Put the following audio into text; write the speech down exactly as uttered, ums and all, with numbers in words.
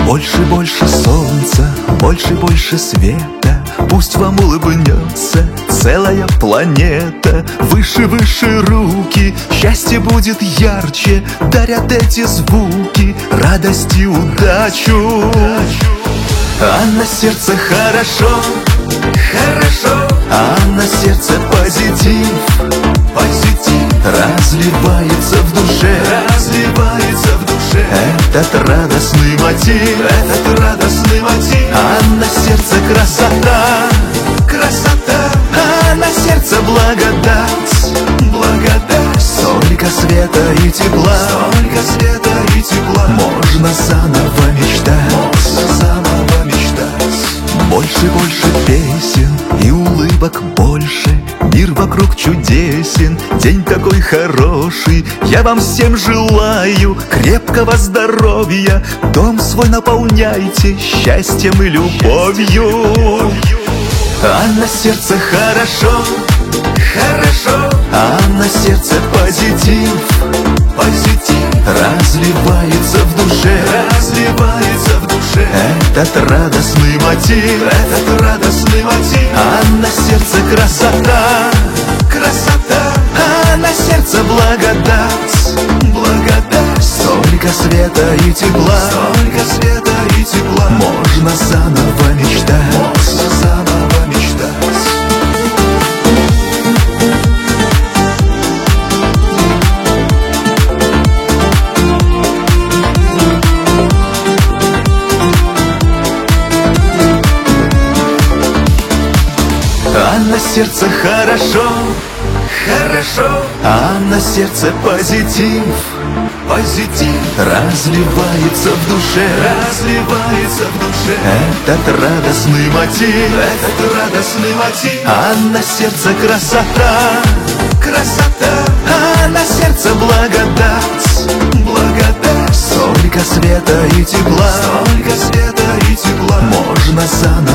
Больше, больше солнца, больше, больше света. Пусть вам улыбнется целая планета. Выше, выше руки, счастье будет ярче. Дарят эти звуки радость и удачу. А на сердце хорошо, хорошо, а на сердце позитив, позитив разливается в душе, разливается в душе. Этот радостный мотив, этот радостный мотив. А на сердце красота, красота, а на сердце благодать, благодать. Столько света и тепла, столько света и тепла. Можно заново мечтать, можно заново мечтать. Больше, больше песен и улыбок больше. Мир вокруг чудесен, день такой хороший. Я вам всем желаю крепкого здоровья. Дом свой наполняйте счастьем и любовью. А на сердце хорошо, хорошо, а на сердце позитив, позитив разливается в душе, разливается в душе. Этот радостный мотив, этот радостный мотив. А на сердце красота, красота, а на сердце благодать, благодать. Столько света и тепла, столько света и тепла. Можно заново мечтать, можно заново мечтать. А на сердце хорошо, хорошо, а на сердце позитив, позитив разливается в душе, разливается в душе. Этот радостный мотив, этот радостный мотив. А на сердце красота, красота, а на сердце благодать, благодать. Столько света и тепла, столько света и тепла. Можно заново